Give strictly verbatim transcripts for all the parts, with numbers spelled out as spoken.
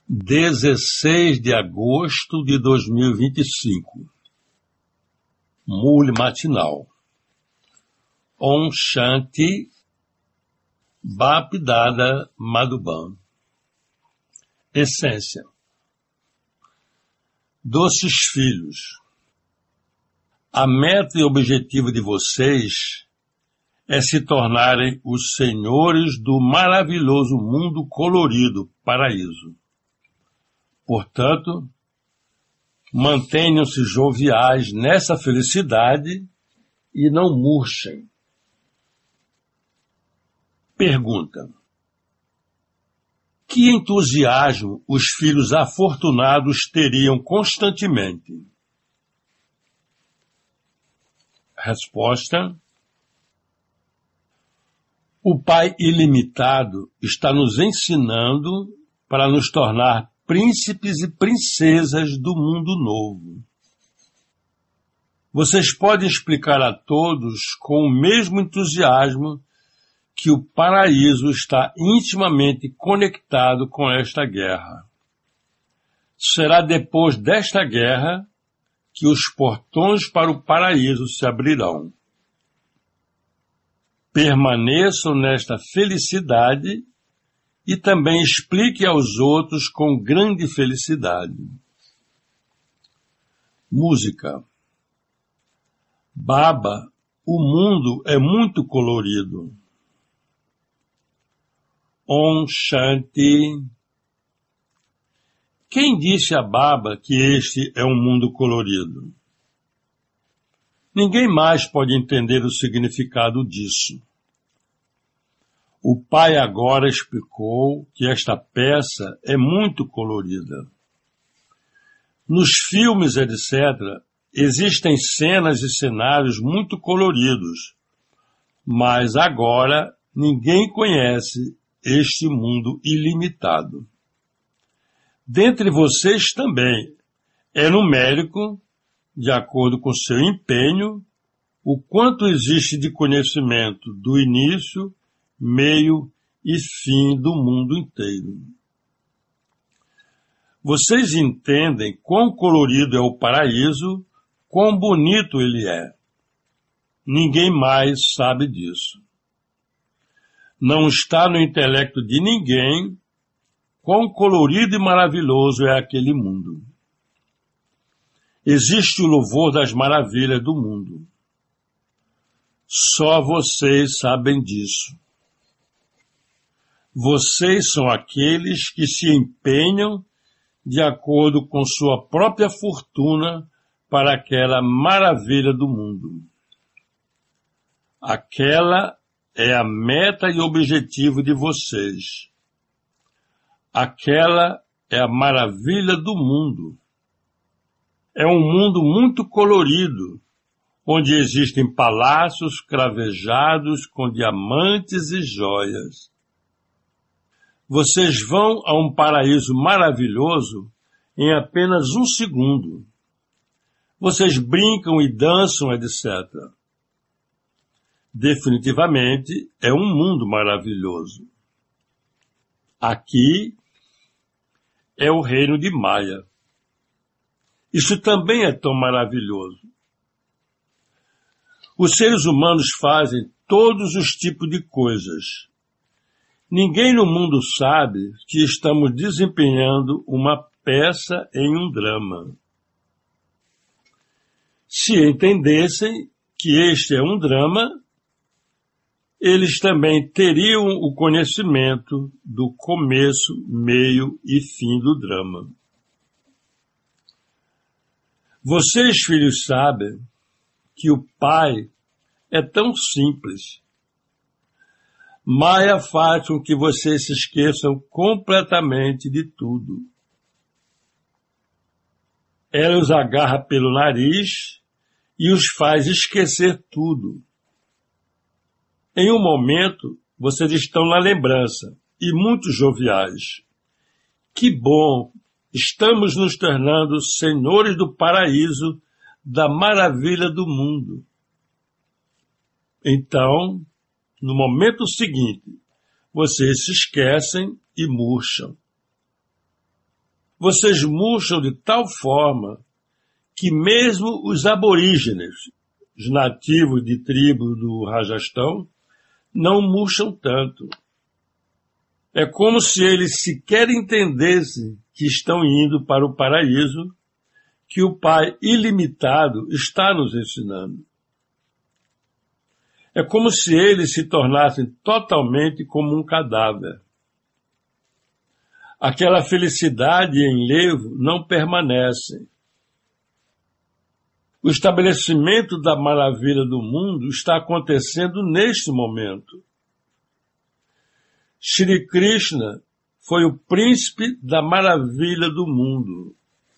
dezesseis de agosto de dois mil e vinte e cinco. Mule matinal. Om Shanti Bapdada Madhuban. Essência. Doces filhos, a meta e objetivo de vocês é se tornarem os senhores do maravilhoso mundo colorido, paraíso. Portanto, mantenham-se joviais nessa felicidade e não murchem. Pergunta: que entusiasmo os filhos afortunados teriam constantemente? Resposta: o Pai ilimitado está nos ensinando para nos tornar príncipes e princesas do mundo novo. Vocês podem explicar a todos com o mesmo entusiasmo que o paraíso está intimamente conectado com esta guerra. Será depois desta guerra que os portões para o paraíso se abrirão. Permaneçam nesta felicidade e também explique aos outros com grande felicidade. Música. Baba, o mundo é muito colorido. Om Shanti. Quem disse a Baba que este é um mundo colorido? Ninguém mais pode entender o significado disso. O pai agora explicou que esta peça é muito colorida. Nos filmes, etcétera, existem cenas e cenários muito coloridos, mas agora ninguém conhece este mundo ilimitado. Dentre vocês também é numérico, de acordo com seu empenho, o quanto existe de conhecimento do início, meio e fim do mundo inteiro. Vocês entendem quão colorido é o paraíso, quão bonito ele é. Ninguém mais sabe disso. Não está no intelecto de ninguém quão colorido e maravilhoso é aquele mundo. Existe o louvor das maravilhas do mundo. Só vocês sabem disso. Vocês são aqueles que se empenham de acordo com sua própria fortuna para aquela maravilha do mundo. Aquela é a meta e objetivo de vocês. Aquela é a maravilha do mundo. É um mundo muito colorido, onde existem palácios cravejados com diamantes e joias. Vocês vão a um paraíso maravilhoso em apenas um segundo. Vocês brincam e dançam, etcétera. Definitivamente é um mundo maravilhoso. Aqui é o reino de Maya. Isso também é tão maravilhoso. Os seres humanos fazem todos os tipos de coisas. Ninguém no mundo sabe que estamos desempenhando uma peça em um drama. Se entendessem que este é um drama, eles também teriam o conhecimento do começo, meio e fim do drama. Vocês, filhos, sabem que o Pai é tão simples. Maya faz com que vocês se esqueçam completamente de tudo. Ela os agarra pelo nariz e os faz esquecer tudo. Em um momento, vocês estão na lembrança e muito joviais. Que bom! Estamos nos tornando senhores do paraíso, da maravilha do mundo. Então, no momento seguinte, vocês se esquecem e murcham. Vocês murcham de tal forma que mesmo os aborígenes, os nativos de tribo do Rajastão, não murcham tanto. É como se eles sequer entendessem que estão indo para o paraíso, que o Pai ilimitado está nos ensinando. É como se eles se tornassem totalmente como um cadáver. Aquela felicidade e enlevo não permanecem. O estabelecimento da maravilha do mundo está acontecendo neste momento. Shri Krishna foi o príncipe da maravilha do mundo.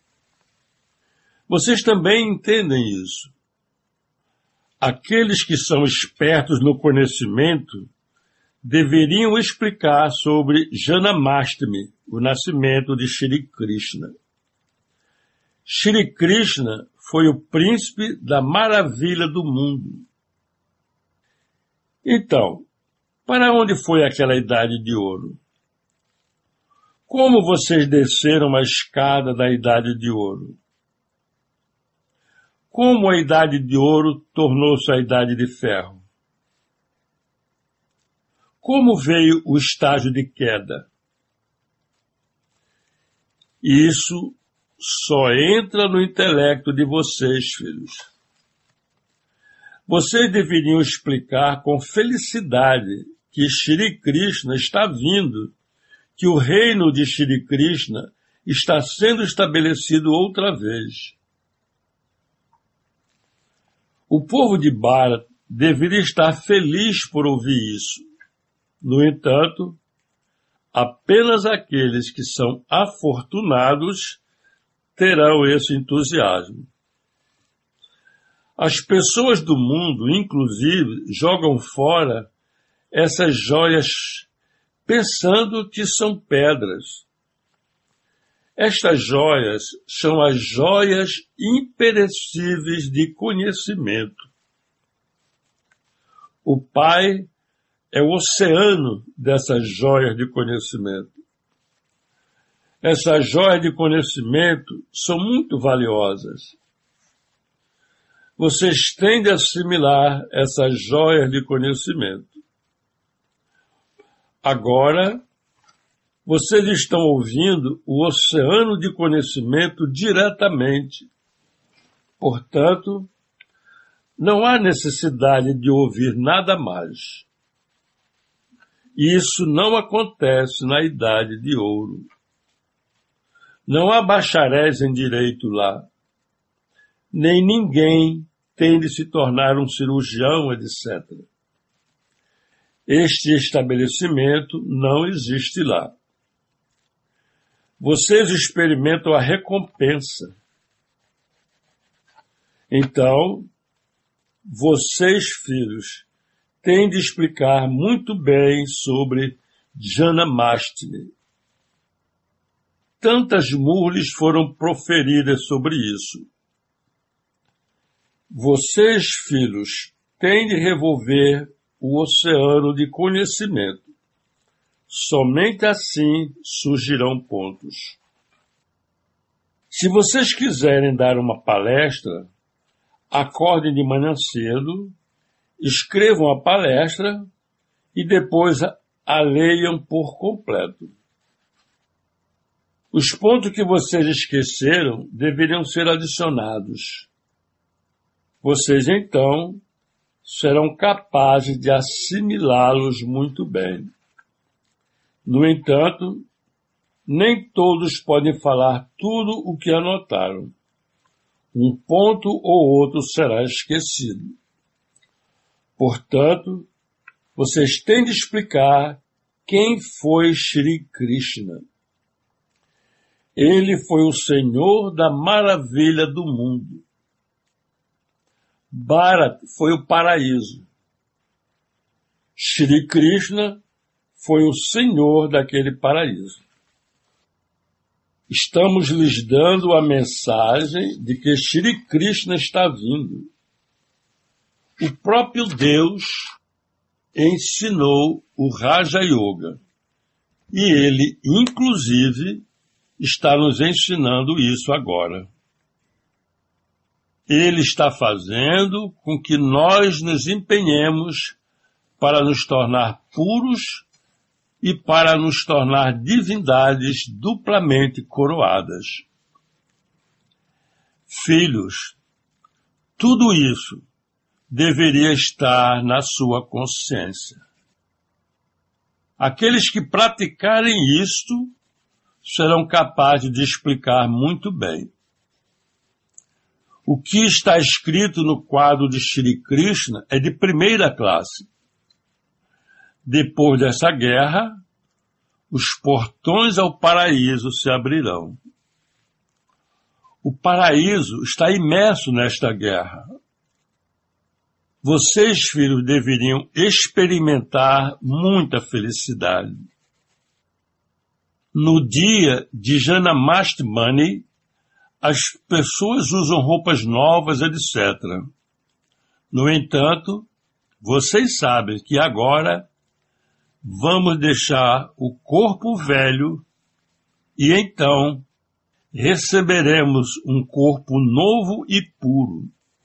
Vocês também entendem isso. Aqueles que são espertos no conhecimento deveriam explicar sobre Janamastami, o nascimento de Shri Krishna. Shri Krishna foi o príncipe da maravilha do mundo. Então, para onde foi aquela idade de ouro? Como vocês desceram a escada da idade de ouro? Como a idade de ouro tornou-se a idade de ferro? Como veio o estágio de queda? Isso só entra no intelecto de vocês, filhos. Vocês deveriam explicar com felicidade que Shri Krishna está vindo, que o reino de Shri Krishna está sendo estabelecido outra vez. O povo de Bharat deveria estar feliz por ouvir isso. No entanto, apenas aqueles que são afortunados terão esse entusiasmo. As pessoas do mundo, inclusive, jogam fora essas joias pensando que são pedras. Estas joias são as joias imperecíveis de conhecimento. O Pai é o oceano dessas joias de conhecimento. Essas joias de conhecimento são muito valiosas. Vocês têm de assimilar essas joias de conhecimento. Agora, vocês estão ouvindo o oceano de conhecimento diretamente. Portanto, não há necessidade de ouvir nada mais. Isso não acontece na idade de ouro. Não há bacharéis em direito lá. Nem ninguém tem de se tornar um cirurgião, etcétera. Este estabelecimento não existe lá. Vocês experimentam a recompensa. Então, vocês, filhos, têm de explicar muito bem sobre Janamastami. Tantas murles foram proferidas sobre isso. Vocês, filhos, têm de revolver o oceano de conhecimento. Somente assim surgirão pontos. Se vocês quiserem dar uma palestra, acordem de manhã cedo, escrevam a palestra e depois a leiam por completo. Os pontos que vocês esqueceram deveriam ser adicionados. Vocês, então, serão capazes de assimilá-los muito bem. No entanto, nem todos podem falar tudo o que anotaram. Um ponto ou outro será esquecido. Portanto, vocês têm de explicar quem foi Shri Krishna. Ele foi o Senhor da maravilha do mundo. Bharat foi o paraíso. Shri Krishna foi o Senhor daquele paraíso. Estamos lhes dando a mensagem de que Shri Krishna está vindo. O próprio Deus ensinou o Raja Yoga. E ele, inclusive, está nos ensinando isso agora. Ele está fazendo com que nós nos empenhemos para nos tornar puros e para nos tornar divindades duplamente coroadas. Filhos, tudo isso deveria estar na sua consciência. Aqueles que praticarem isto serão capazes de explicar muito bem. O que está escrito no quadro de Shri Krishna é de primeira classe. Depois dessa guerra, os portões ao paraíso se abrirão. O paraíso está imerso nesta guerra. Vocês, filhos, deveriam experimentar muita felicidade. No dia de Janamastami, as pessoas usam roupas novas, etcétera. No entanto, vocês sabem que agora vamos deixar o corpo velho e então receberemos um corpo novo e puro.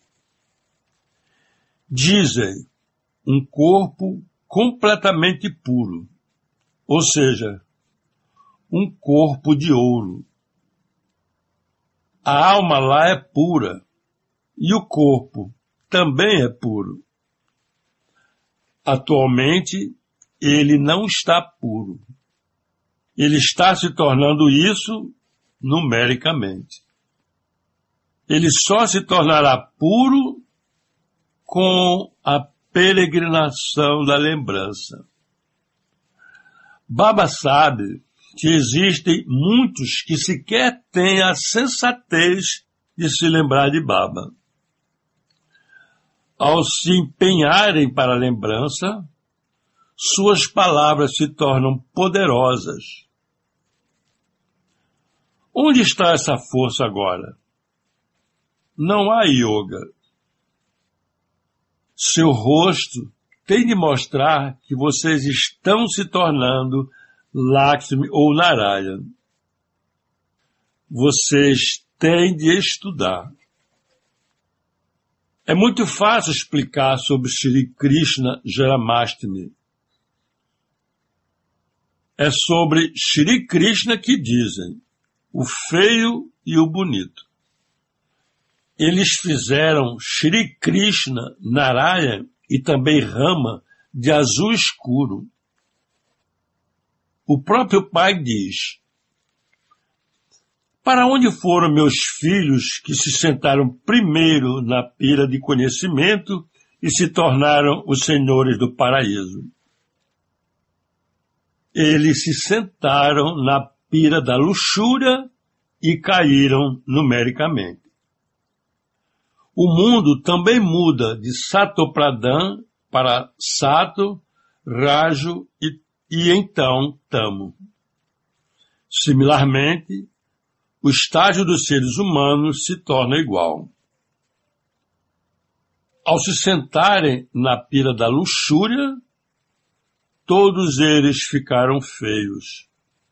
Dizem, um corpo completamente puro, ou seja, um corpo de ouro. A alma lá é pura e o corpo também é puro. Atualmente, ele não está puro. Ele está se tornando isso numericamente. Ele só se tornará puro com a peregrinação da lembrança. Baba sabe que existem muitos que sequer têm a sensatez de se lembrar de Baba. Ao se empenharem para a lembrança, suas palavras se tornam poderosas. Onde está essa força agora? Não há yoga. Seu rosto tem de mostrar que vocês estão se tornando Lakshmi ou Narayana. Vocês têm de estudar. É muito fácil explicar sobre Shri Krishna Janamastami. É sobre Shri Krishna que dizem o feio e o bonito. Eles fizeram Shri Krishna, Narayana e também Rama de azul escuro. O próprio pai diz: para onde foram meus filhos que se sentaram primeiro na pira de conhecimento e se tornaram os senhores do paraíso? Eles se sentaram na pira da luxúria e caíram numericamente. O mundo também muda de Satopradhan para Sato, Rajo e, e então Tamo. Similarmente, o estágio dos seres humanos se torna igual. Ao se sentarem na pira da luxúria, todos eles ficaram feios.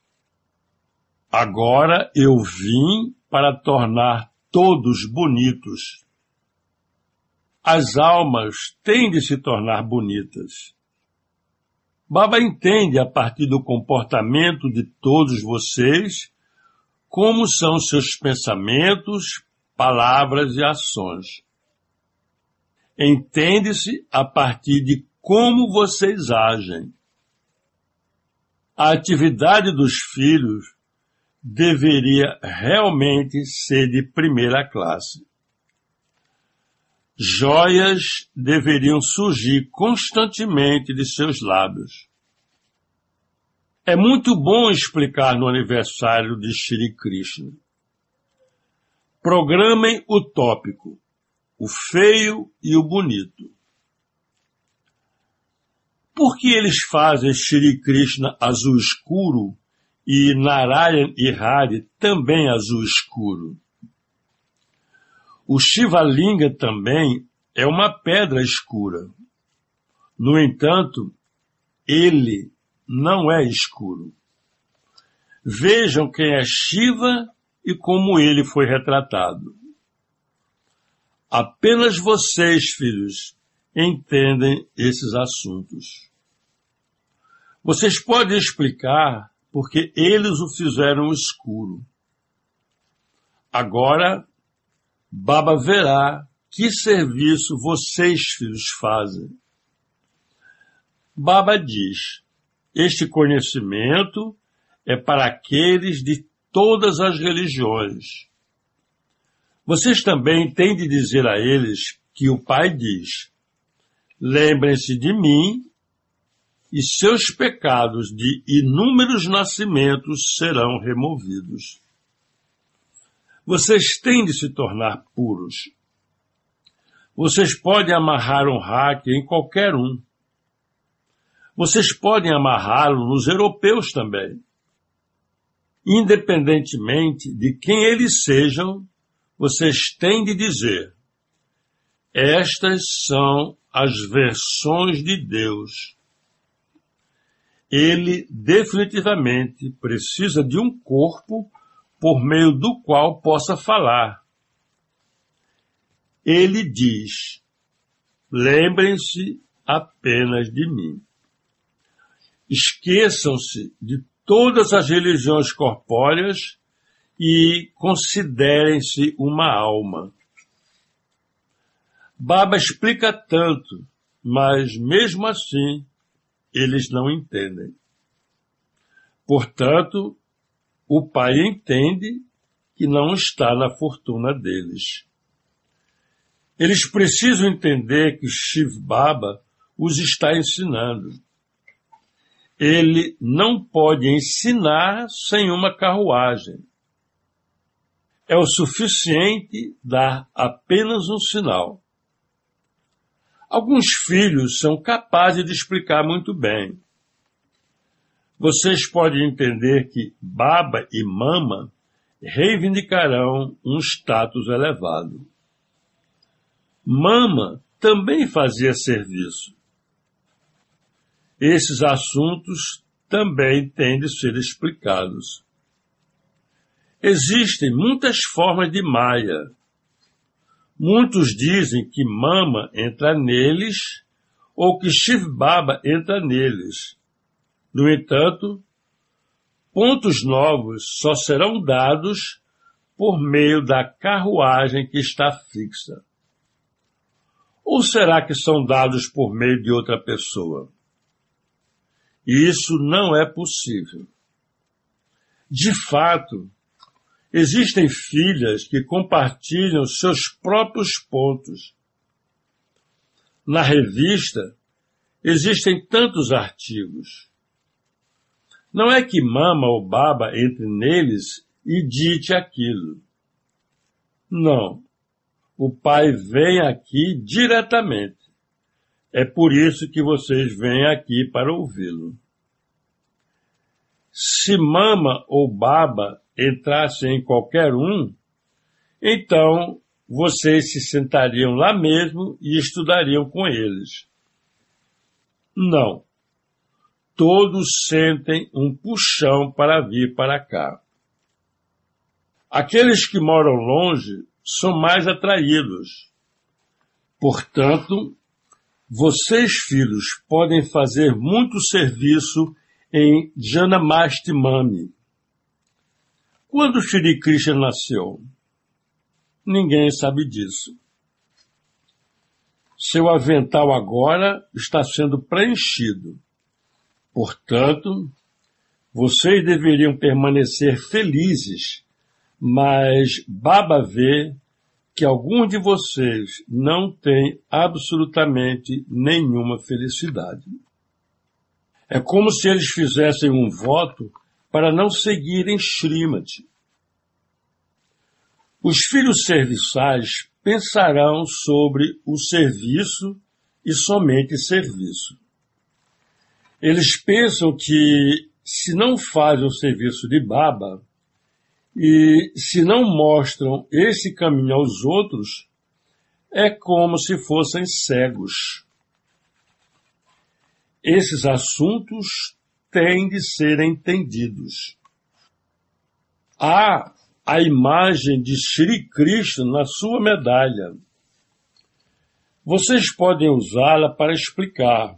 Agora eu vim para tornar todos bonitos. As almas têm de se tornar bonitas. Baba entende a partir do comportamento de todos vocês como são seus pensamentos, palavras e ações. Entende-se a partir de como vocês agem. A atividade dos filhos deveria realmente ser de primeira classe. Joias deveriam surgir constantemente de seus lábios. É muito bom explicar no aniversário de Shri Krishna. Programem o tópico, o feio e o bonito. Por que eles fazem Shri Krishna azul escuro e Narayana e Hari também azul escuro? O Shivalinga também é uma pedra escura. No entanto, ele não é escuro. Vejam quem é Shiva e como ele foi retratado. Apenas vocês, filhos, entendem esses assuntos. Vocês podem explicar porque eles o fizeram escuro. Agora, Baba verá que serviço vocês, filhos, fazem. Baba diz, este conhecimento é para aqueles de todas as religiões. Vocês também têm de dizer a eles que o Pai diz, lembrem-se de mim e seus pecados de inúmeros nascimentos serão removidos. Vocês têm de se tornar puros. Vocês podem amarrar um hacker em qualquer um. Vocês podem amarrá-lo nos europeus também. Independentemente de quem eles sejam, vocês têm de dizer, estas são as versões de Deus. Ele definitivamente precisa de um corpo por meio do qual possa falar. Ele diz, lembrem-se apenas de mim. Esqueçam-se de todas as religiões corpóreas e considerem-se uma alma. Baba explica tanto, mas mesmo assim eles não entendem. Portanto, o Pai entende que não está na fortuna deles. Eles precisam entender que Shiv Baba os está ensinando. Ele não pode ensinar sem uma carruagem. É o suficiente dar apenas um sinal. Alguns filhos são capazes de explicar muito bem. Vocês podem entender que Baba e Mama reivindicarão um status elevado. Mama também fazia serviço. Esses assuntos também têm de ser explicados. Existem muitas formas de Maya. Muitos dizem que Mama entra neles ou que Shiv Baba entra neles. No entanto, pontos novos só serão dados por meio da carruagem que está fixa. Ou será que são dados por meio de outra pessoa? Isso não é possível. De fato, existem filhas que compartilham seus próprios pontos. Na revista, existem tantos artigos. Não é que Mama ou Baba entre neles e dite aquilo. Não. O Pai vem aqui diretamente. É por isso que vocês vêm aqui para ouvi-lo. Se Mama ou Baba entrassem em qualquer um, então vocês se sentariam lá mesmo e estudariam com eles. Não. Todos sentem um puxão para vir para cá. Aqueles que moram longe são mais atraídos. Portanto, vocês, filhos, podem fazer muito serviço em Janamashtimami. Quando Shri Krishna nasceu? Ninguém sabe disso. Seu avental agora está sendo preenchido. Portanto, vocês deveriam permanecer felizes, mas Baba vê que alguns de vocês não têm absolutamente nenhuma felicidade. É como se eles fizessem um voto para não seguirem Srimati. Os filhos serviçais pensarão sobre o serviço e somente serviço. Eles pensam que, se não fazem o serviço de Baba, e se não mostram esse caminho aos outros, é como se fossem cegos. Esses assuntos têm de ser entendidos. há a imagem de Shri Krishna na sua medalha. Vocês podem usá-la para explicar.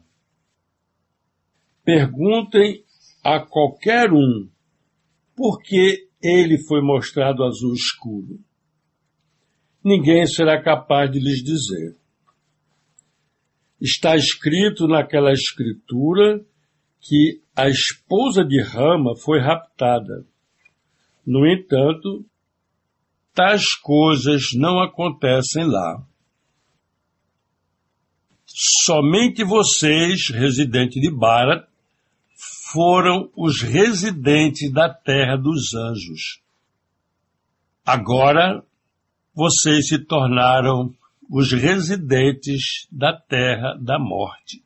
Perguntem a qualquer um por que ele foi mostrado azul escuro. Ninguém será capaz de lhes dizer. Está escrito naquela escritura que a esposa de Rama foi raptada. No entanto, tais coisas não acontecem lá. Somente vocês, residentes de Bharat, foram os residentes da terra dos anjos. Agora, vocês se tornaram os residentes da terra da morte.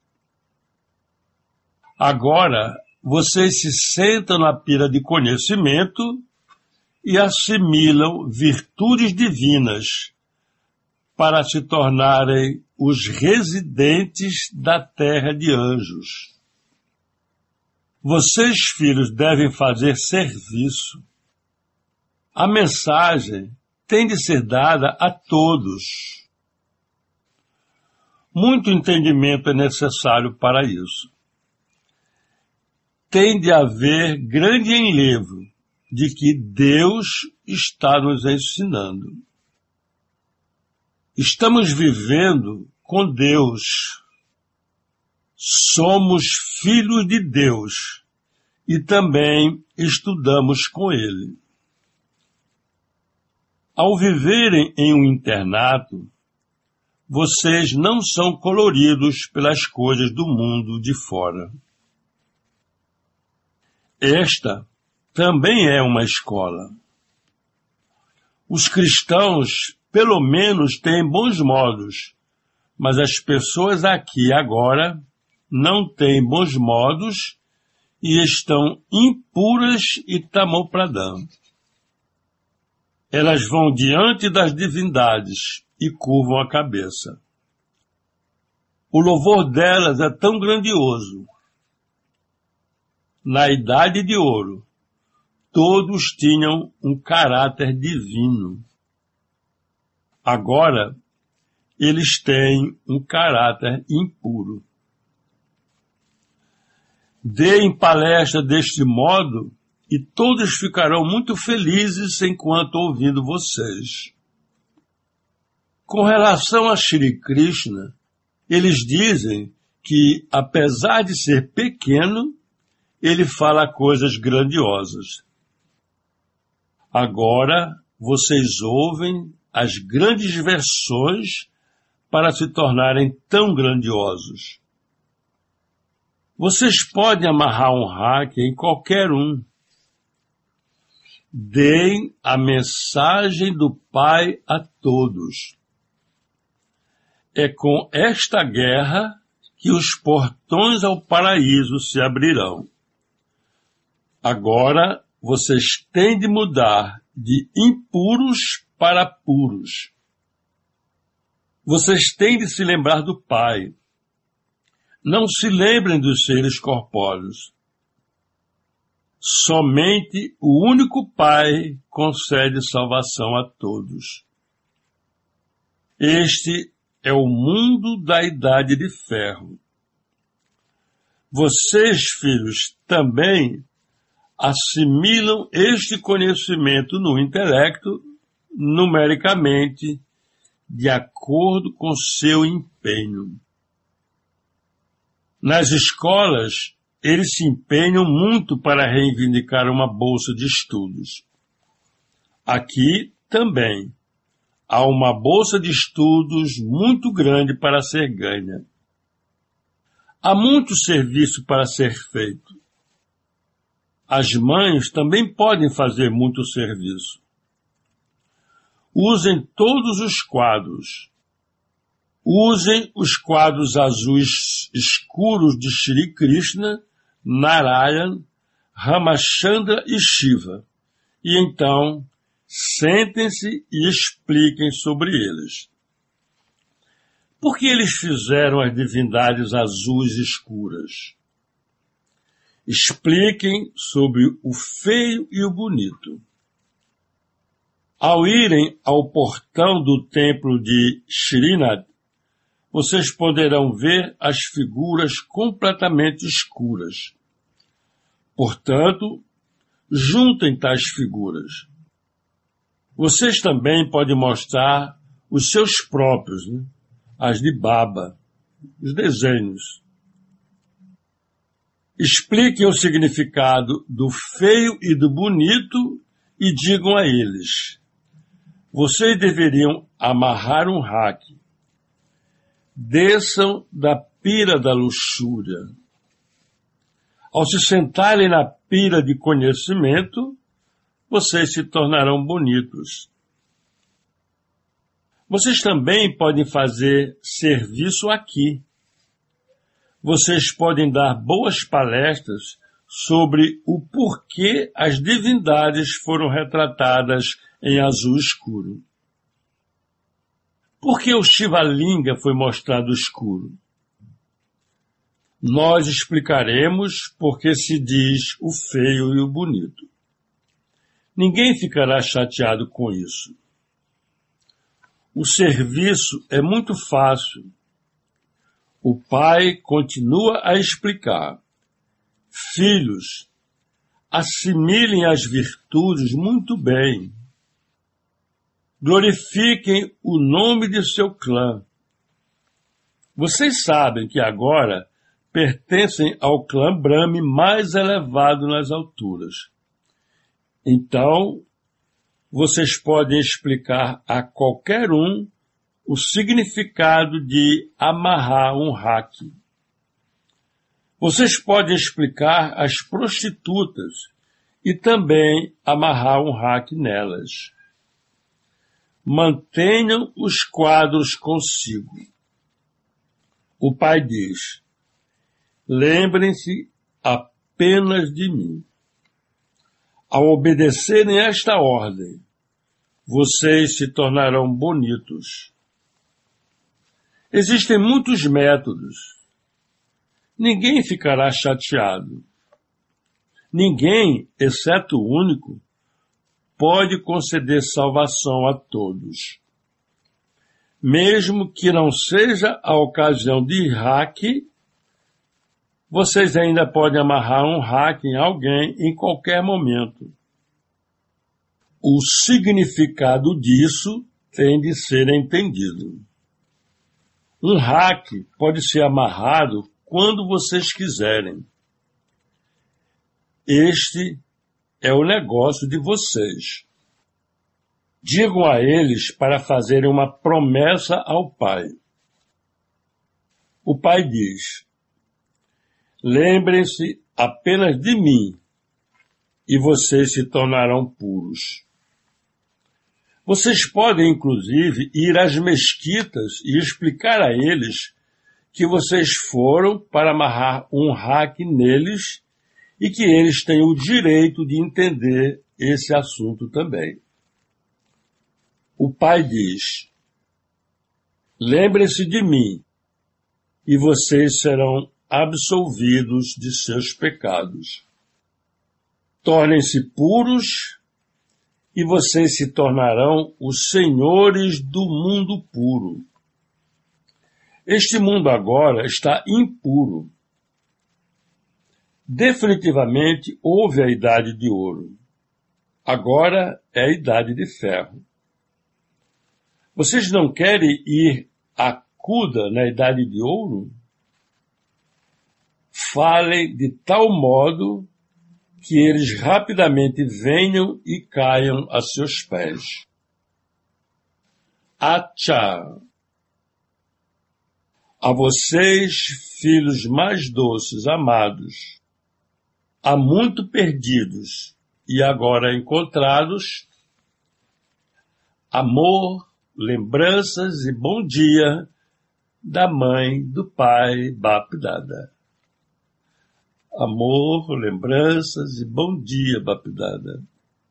Agora, vocês se sentam na pira de conhecimento e assimilam virtudes divinas para se tornarem os residentes da terra de anjos. Vocês, filhos, devem fazer serviço. A mensagem tem de ser dada a todos. Muito entendimento é necessário para isso. Tem de haver grande enlevo de que Deus está nos ensinando. Estamos vivendo com Deus. Somos filhos de Deus e também estudamos com Ele. Ao viverem em um internato, vocês não são coloridos pelas coisas do mundo de fora. Esta também é uma escola. Os cristãos, pelo menos, têm bons modos, mas as pessoas aqui agora não têm bons modos e estão impuras e tamopradã. Elas vão diante das divindades e curvam a cabeça. O louvor delas é tão grandioso. Na Idade de Ouro, todos tinham um caráter divino. Agora, eles têm um caráter impuro. Deem palestra deste modo e todos ficarão muito felizes enquanto ouvindo vocês. Com relação a Shri Krishna, eles dizem que, apesar de ser pequeno, ele fala coisas grandiosas. Agora, vocês ouvem as grandes versões para se tornarem tão grandiosos. Vocês podem amarrar um hack em qualquer um. Deem a mensagem do Pai a todos. É com esta guerra que os portões ao paraíso se abrirão. Agora, vocês têm de mudar de impuros para puros. Vocês têm de se lembrar do Pai. Não se lembrem dos seres corpóreos. Somente o único Pai concede salvação a todos. Este é o mundo da Idade de Ferro. Vocês, filhos, também assimilam este conhecimento no intelecto, numericamente, de acordo com seu empenho. Nas escolas, eles se empenham muito para reivindicar uma bolsa de estudos. Aqui também há uma bolsa de estudos muito grande para ser ganha. Há muito serviço para ser feito. As mães também podem fazer muito serviço. Usem todos os quadros. Usem os quadros azuis escuros de Shri Krishna, Narayana, Ramachandra e Shiva. E então, sentem-se e expliquem sobre eles. Por que eles fizeram as divindades azuis escuras? Expliquem sobre o feio e o bonito. Ao irem ao portão do templo de Srinath, vocês poderão ver as figuras completamente escuras. Portanto, juntem tais figuras. Vocês também podem mostrar os seus próprios, né? As de Baba, os desenhos. Expliquem o significado do feio e do bonito e digam a eles: vocês deveriam amarrar um hack. Desçam da pira da luxúria. Ao se sentarem na pira de conhecimento, vocês se tornarão bonitos. Vocês também podem fazer serviço aqui. Vocês podem dar boas palestras sobre o porquê as divindades foram retratadas em azul escuro. Por que o Shivalinga foi mostrado escuro? Nós explicaremos por que se diz o feio e o bonito. Ninguém ficará chateado com isso. O serviço é muito fácil. O pai continua a explicar. Filhos, assimilem as virtudes muito bem. Glorifiquem o nome de seu clã. Vocês sabem que agora pertencem ao clã Brahmi mais elevado nas alturas. Então, vocês podem explicar a qualquer um o significado de amarrar um hack. Vocês podem explicar às prostitutas e também amarrar um hack nelas. Mantenham os quadros consigo. O pai diz: lembrem-se apenas de mim. Ao obedecerem esta ordem, vocês se tornarão bonitos. Existem muitos métodos. Ninguém ficará chateado. Ninguém, exceto o único, pode conceder salvação a todos. Mesmo que não seja a ocasião de hack, vocês ainda podem amarrar um hack em alguém em qualquer momento. O significado disso tem de ser entendido. Um hack pode ser amarrado quando vocês quiserem. Este é o negócio de vocês. Digam a eles para fazerem uma promessa ao pai. O pai diz: lembrem-se apenas de mim e vocês se tornarão puros. Vocês podem, inclusive, ir às mesquitas e explicar a eles que vocês foram para amarrar um hack neles e que eles têm o direito de entender esse assunto também. O pai diz: lembrem-se de mim e vocês serão absolvidos de seus pecados. Tornem-se puros e vocês se tornarão os senhores do mundo puro. Este mundo agora está impuro. Definitivamente houve a idade de ouro. Agora é a idade de ferro. Vocês não querem ir a Kuda na idade de ouro? Falem de tal modo que eles rapidamente venham e caiam a seus pés. Acha! A vocês, filhos mais doces, amados, há muito perdidos e agora encontrados, amor, lembranças e bom dia da mãe, do pai, Bapdada. Amor, lembranças e bom dia, Bapdada.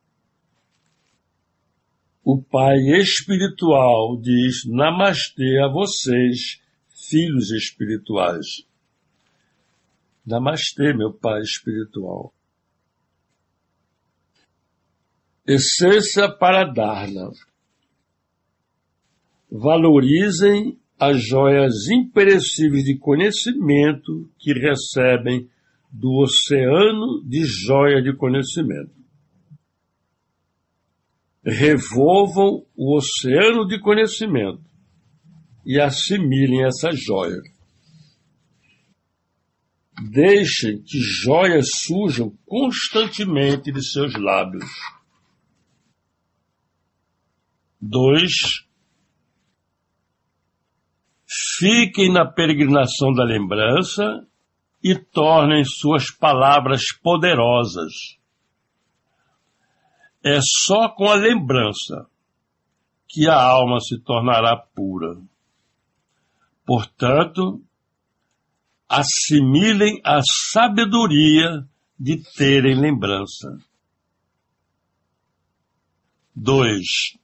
O pai espiritual diz namastê a vocês, filhos espirituais. Namastê, meu pai espiritual. Essência para Dharna. Valorizem as joias imperecíveis de conhecimento que recebem do oceano de joia de conhecimento. Revolvam o oceano de conhecimento e assimilem essa joia. Deixem que joias surjam constantemente de seus lábios. Dois. Fiquem na peregrinação da lembrança e tornem suas palavras poderosas. É só com a lembrança que a alma se tornará pura. Portanto, assimilem a sabedoria de terem lembrança. Dois.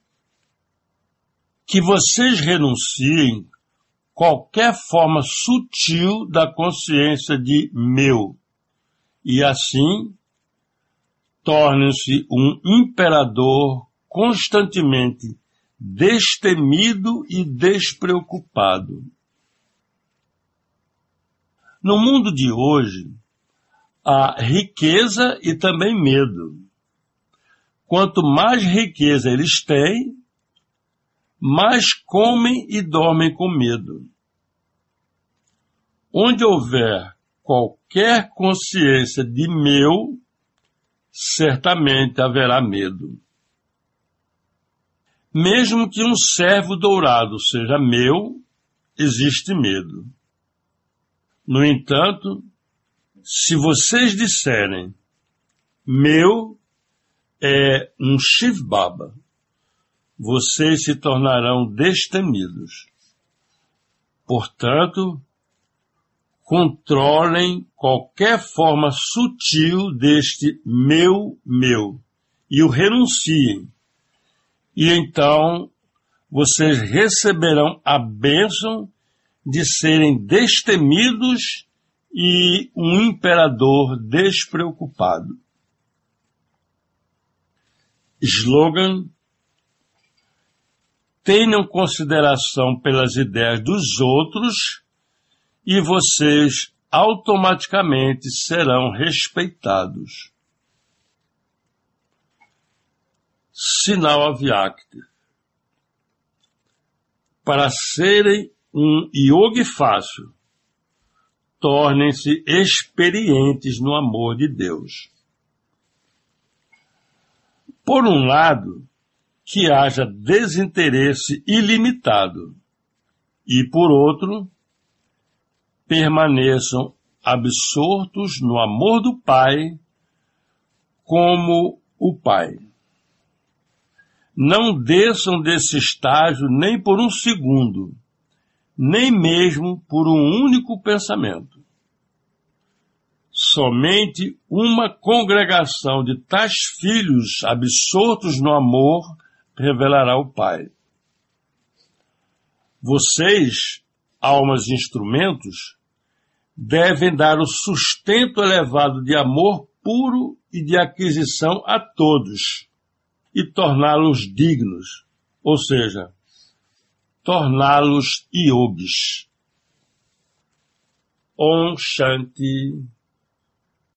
Que vocês renunciem qualquer forma sutil da consciência de meu, e assim tornem-se um imperador constantemente destemido e despreocupado. No mundo de hoje, há riqueza e também medo. Quanto mais riqueza eles têm, mais comem e dormem com medo. Onde houver qualquer consciência de meu, certamente haverá medo. Mesmo que um servo dourado seja meu, existe medo. No entanto, se vocês disserem, meu é um Shiv Baba, vocês se tornarão destemidos. Portanto, controlem qualquer forma sutil deste meu, meu, e o renunciem. E então vocês receberão a bênção de serem destemidos e um imperador despreocupado. Slogan: tenham consideração pelas ideias dos outros e vocês automaticamente serão respeitados. Sinal Avyakta. Para serem um yogi fácil, tornem-se experientes no amor de Deus. Por um lado, que haja desinteresse ilimitado, e por outro, permaneçam absortos no amor do Pai como o Pai. Não desçam desse estágio nem por um segundo, nem mesmo por um único pensamento. Somente uma congregação de tais filhos absortos no amor revelará o Pai. Vocês, almas e instrumentos, devem dar o sustento elevado de amor puro e de aquisição a todos, e torná-los dignos, ou seja, torná-los yogis. Om Shanti.